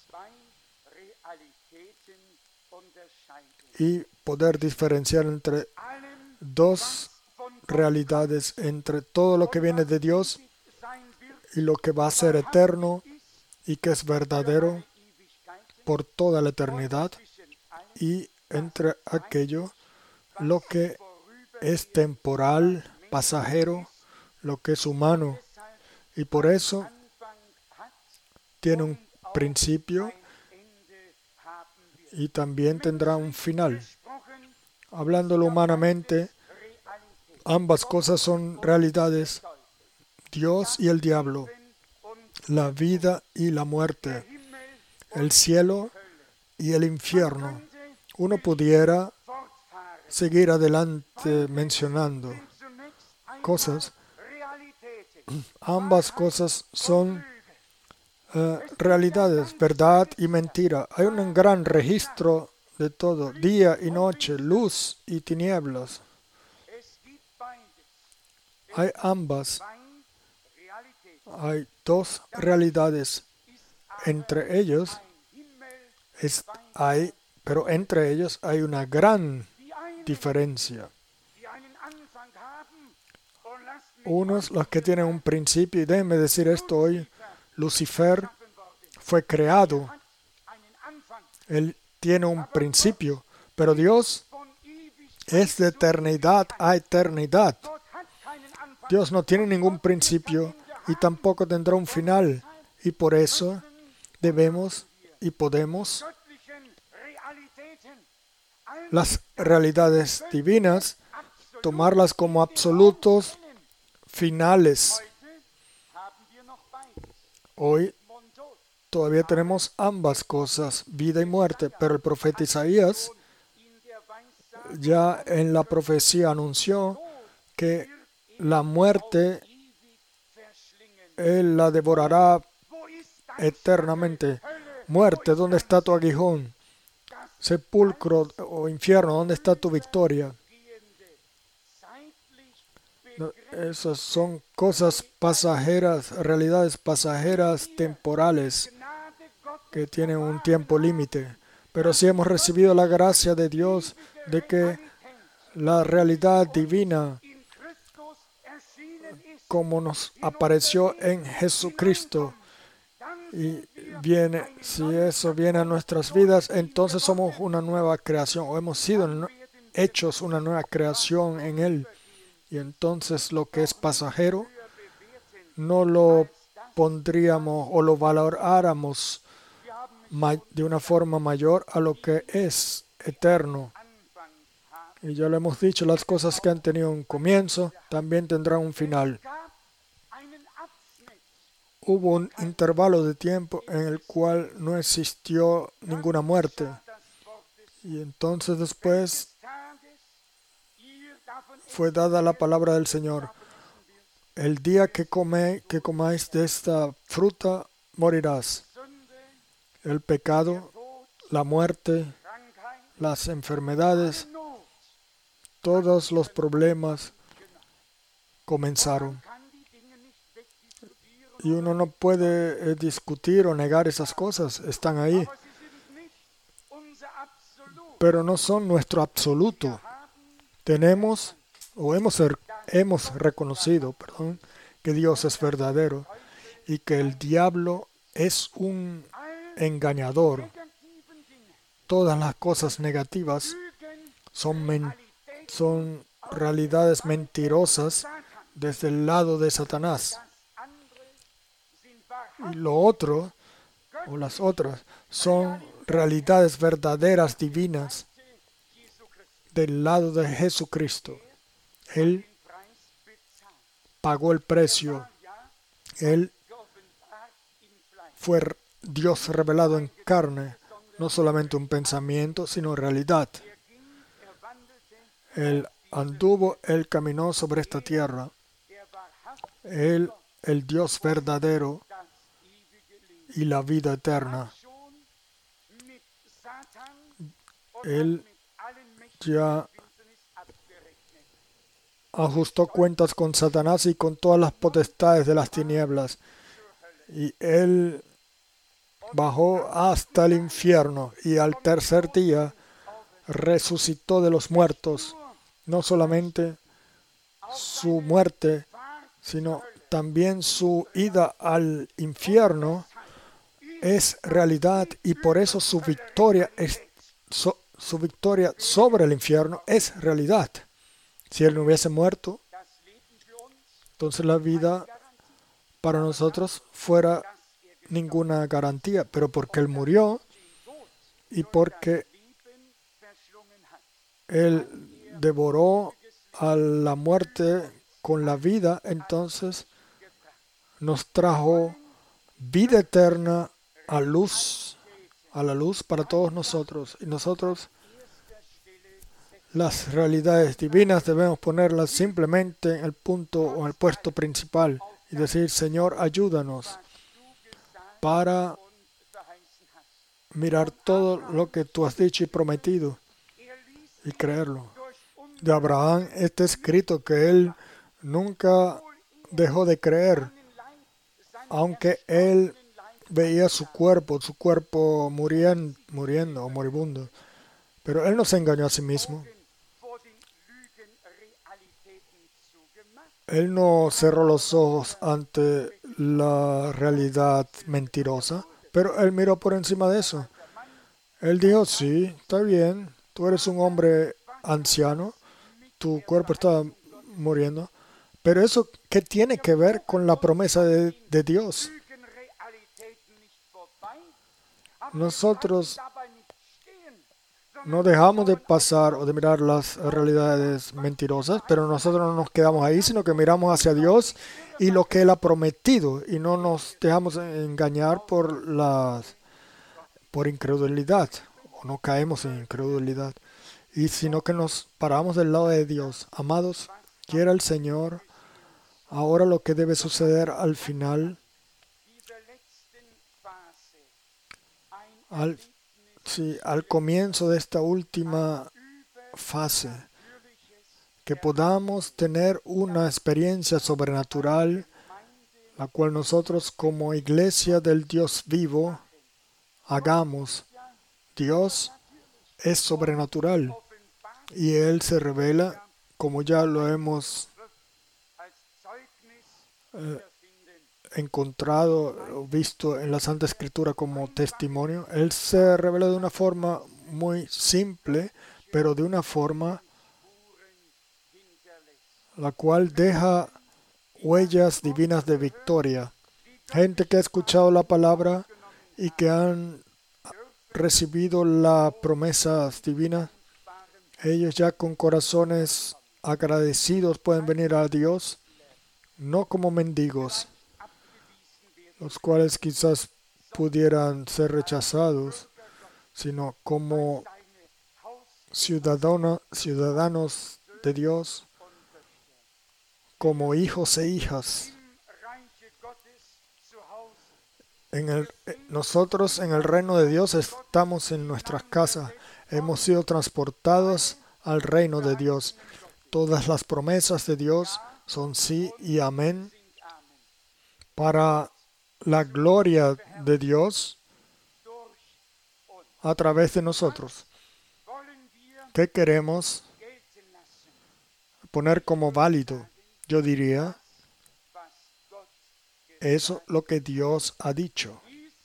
y poder diferenciar entre dos realidades, entre todo lo que viene de Dios y lo que va a ser eterno y que es verdadero por toda la eternidad, y entre aquello lo que es temporal, pasajero, lo que es humano, y por eso tiene un principio y también tendrá un final. Hablándolo humanamente, ambas cosas son realidades, Dios y el diablo, la vida y la muerte, el cielo y el infierno. Uno pudiera seguir adelante mencionando cosas. Ambas cosas son realidades, verdad y mentira. Hay un gran registro de todo, día y noche, luz y tinieblas. Hay ambas. Hay dos realidades. Entre ellos pero entre ellos hay una gran diferencia. Unos, los que tienen un principio, y déjenme decir esto hoy, Lucifer fue creado. Él tiene un principio, pero Dios es de eternidad a eternidad. Dios no tiene ningún principio y tampoco tendrá un final. Y por eso debemos y podemos las realidades divinas tomarlas como absolutos finales. Hoy todavía tenemos ambas cosas, vida y muerte, pero el profeta Isaías ya en la profecía anunció que la muerte Él la devorará eternamente. Muerte, ¿dónde está tu aguijón? Sepulcro o infierno, ¿dónde está tu victoria? Esas son cosas pasajeras, realidades pasajeras, temporales, que tienen un tiempo límite. Pero si hemos recibido la gracia de Dios de que la realidad divina, como nos apareció en Jesucristo, y si eso viene a nuestras vidas, entonces somos una nueva creación, o hemos sido hechos una nueva creación en Él. Y entonces lo que es pasajero no lo pondríamos o lo valoráramos de una forma mayor a lo que es eterno. Y ya lo hemos dicho, las cosas que han tenido un comienzo también tendrán un final. hubo un intervalo de tiempo en el cual no existió ninguna muerte. Y entonces después fue dada la palabra del Señor. El día que comáis de esta fruta, morirás. El pecado, la muerte, las enfermedades, todos los problemas comenzaron. Y uno no puede discutir o negar esas cosas, están ahí. Pero no son nuestro absoluto. Tenemos o hemos reconocido, que Dios es verdadero y que el diablo es un engañador. Todas las cosas negativas son realidades mentirosas desde el lado de Satanás. Y lo otro, o las otras, son realidades verdaderas, divinas, del lado de Jesucristo. Él pagó el precio. Él fue Dios revelado en carne, no solamente un pensamiento, sino realidad. Él anduvo, Él caminó sobre esta tierra. Él, el Dios verdadero y la vida eterna. Él ya ajustó cuentas con Satanás y con todas las potestades de las tinieblas. Y Él bajó hasta el infierno y al tercer día resucitó de los muertos. No solamente su muerte, sino también su ida al infierno es realidad, y por eso su victoria sobre el infierno es realidad. Si Él no hubiese muerto, entonces la vida para nosotros fuera ninguna garantía, pero porque Él murió y porque Él devoró a la muerte con la vida, entonces nos trajo vida eterna a la luz para todos nosotros. Y nosotros las realidades divinas debemos ponerlas simplemente en el punto o en el puesto principal y decir: Señor, ayúdanos para mirar todo lo que tú has dicho y prometido y creerlo. De Abraham está escrito que él nunca dejó de creer, aunque él veía su cuerpo muriendo o moribundo. Pero él no se engañó a sí mismo. Él no cerró los ojos ante la realidad mentirosa, pero él miró por encima de eso. Él dijo: sí, está bien, tú eres un hombre anciano, tu cuerpo está muriendo, pero eso, ¿qué tiene que ver con la promesa de Dios? Nosotros no dejamos de pasar o de mirar las realidades mentirosas, pero nosotros no nos quedamos ahí, sino que miramos hacia Dios y lo que Él ha prometido, y no nos dejamos engañar por incredulidad, o no caemos en incredulidad, y sino que nos paramos del lado de Dios. Amados, quiera el Señor, ahora lo que debe suceder al final, al comienzo de esta última fase, que podamos tener una experiencia sobrenatural, la cual nosotros como iglesia del Dios vivo hagamos. Dios es sobrenatural y Él se revela, como ya lo hemos encontrado o visto en la Santa Escritura como testimonio. Él se revela de una forma muy simple, pero de una forma la cual deja huellas divinas de victoria. Gente que ha escuchado la palabra y que han recibido las promesas divinas, ellos ya con corazones agradecidos pueden venir a Dios, no como mendigos, los cuales quizás pudieran ser rechazados, sino como ciudadanos de Dios, como hijos e hijas. Nosotros en el reino de Dios estamos en nuestras casas. Hemos sido transportados al reino de Dios. Todas las promesas de Dios son sí y amén para la gloria de Dios a través de nosotros. ¿Qué queremos poner como válido? Yo diría, eso lo que Dios ha dicho.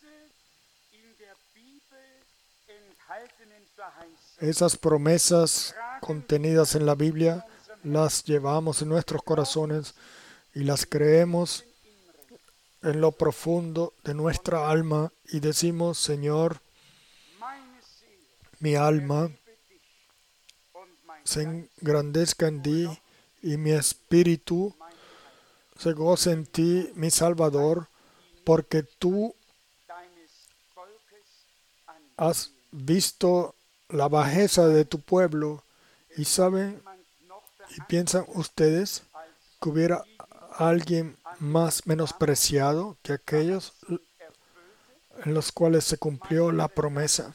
Esas promesas contenidas en la Biblia las llevamos en nuestros corazones y las creemos en lo profundo de nuestra alma y decimos, Señor, mi alma se engrandezca en ti y mi espíritu se goce en ti, mi Salvador, porque tú has visto la bajeza de tu pueblo. Y saben, y piensan ustedes que hubiera alguien más menospreciado que aquellos en los cuales se cumplió la promesa.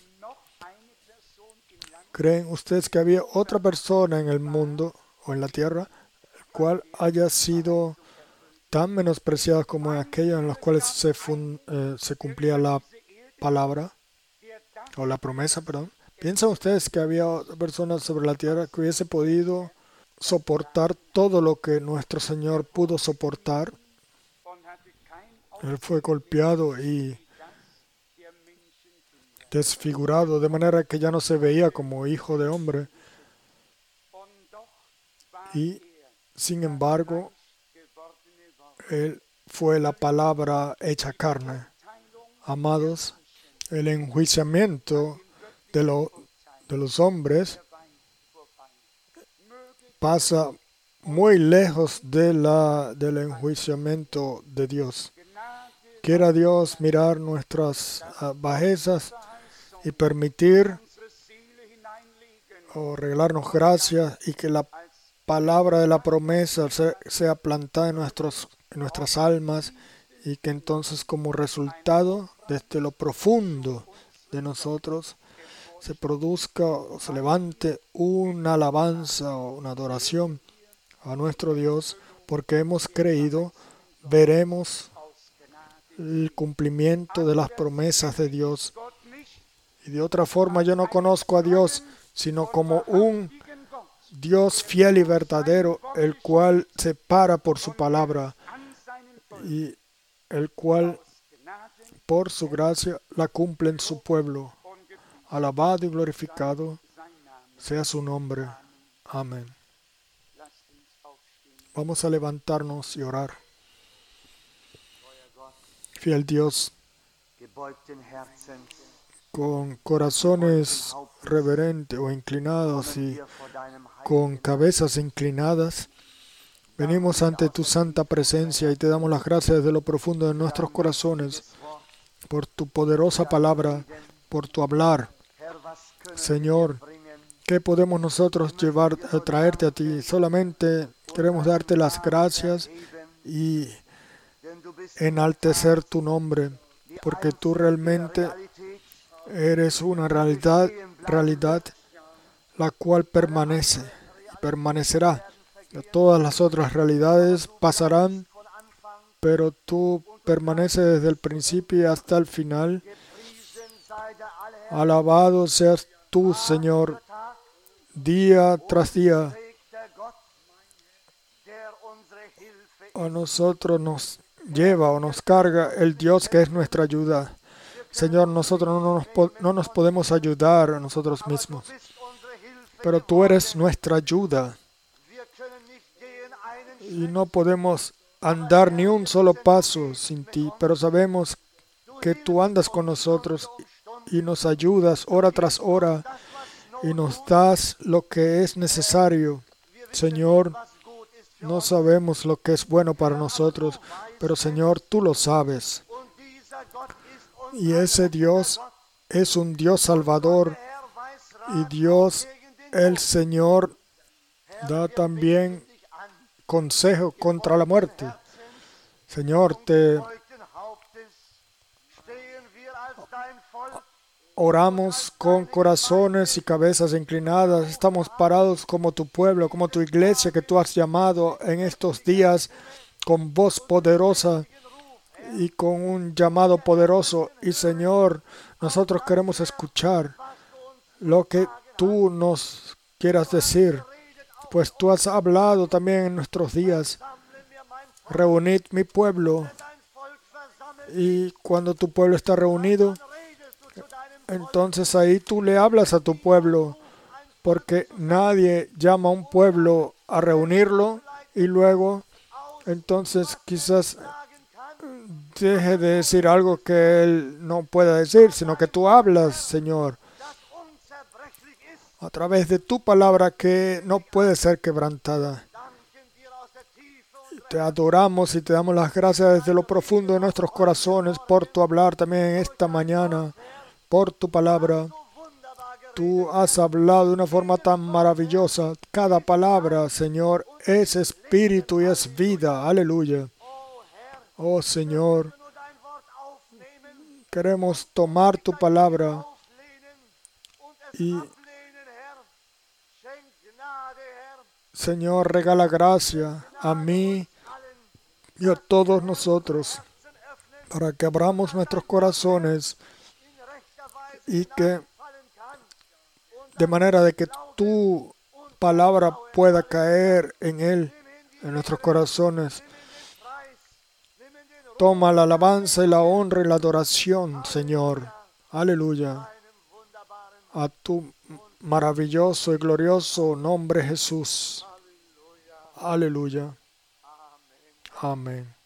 ¿Creen ustedes que había otra persona en el mundo o en la tierra el cual haya sido tan menospreciado como aquellos en los cuales se cumplía la palabra o la promesa, perdón? ¿Piensan ustedes que había otra persona sobre la tierra que hubiese podido soportar todo lo que nuestro Señor pudo soportar? Él fue golpeado y desfigurado, de manera que ya no se veía como hijo de hombre. Y, sin embargo, Él fue la palabra hecha carne. Amados, el enjuiciamiento de los hombres pasa muy lejos del enjuiciamiento de Dios. Quiera Dios mirar nuestras bajezas y permitir o regalarnos gracias y que la palabra de la promesa sea plantada en nuestras almas y que entonces como resultado desde lo profundo de nosotros se produzca o se levante una alabanza o una adoración a nuestro Dios, porque hemos creído, veremos el cumplimiento de las promesas de Dios. Y de otra forma yo no conozco a Dios, sino como un Dios fiel y verdadero, el cual se para por su palabra y el cual por su gracia la cumple en su pueblo. Alabado y glorificado sea su nombre. Amén. Vamos a levantarnos y orar. Fiel Dios, con corazones reverentes o inclinados y con cabezas inclinadas, venimos ante tu santa presencia y te damos las gracias desde lo profundo de nuestros corazones por tu poderosa palabra, por tu hablar. Señor, ¿qué podemos nosotros traerte a ti? Solamente queremos darte las gracias y enaltecer tu nombre, porque tú realmente eres una realidad la cual permanece y permanecerá. Todas las otras realidades pasarán, pero tú permaneces desde el principio hasta el final. Alabado seas tú, Señor, día tras día. A nosotros nos lleva o nos carga el Dios que es nuestra ayuda. Señor, nosotros no nos podemos ayudar a nosotros mismos, pero tú eres nuestra ayuda. Y no podemos andar ni un solo paso sin ti, pero sabemos que tú andas con nosotros y nos ayudas hora tras hora y nos das lo que es necesario. Señor, no sabemos lo que es bueno para nosotros, pero Señor, tú lo sabes. Y ese Dios es un Dios salvador. Y Dios, el Señor, da también consejo contra la muerte. Señor, te oramos con corazones y cabezas inclinadas. Estamos parados como tu pueblo, como tu iglesia que tú has llamado en estos días con voz poderosa y con un llamado poderoso. Y Señor, nosotros queremos escuchar lo que tú nos quieras decir, pues tú has hablado también en nuestros días. Reunid mi pueblo. Y cuando tu pueblo está reunido, entonces ahí tú le hablas a tu pueblo, porque nadie llama a un pueblo a reunirlo y luego entonces quizás deje de decir algo que él no pueda decir, sino que tú hablas, Señor, a través de tu palabra que no puede ser quebrantada. Te adoramos y te damos las gracias desde lo profundo de nuestros corazones por tu hablar también en esta mañana, por tu palabra. Tú has hablado de una forma tan maravillosa. Cada palabra, Señor, es espíritu y es vida. Aleluya. Oh, Señor, queremos tomar tu palabra y, Señor, regala gracia a mí y a todos nosotros para que abramos nuestros corazones y que de manera de que tu palabra pueda caer en él, en nuestros corazones. Toma la alabanza y la honra y la adoración, Señor. Aleluya. A tu maravilloso y glorioso nombre, Jesús. Aleluya. Amén.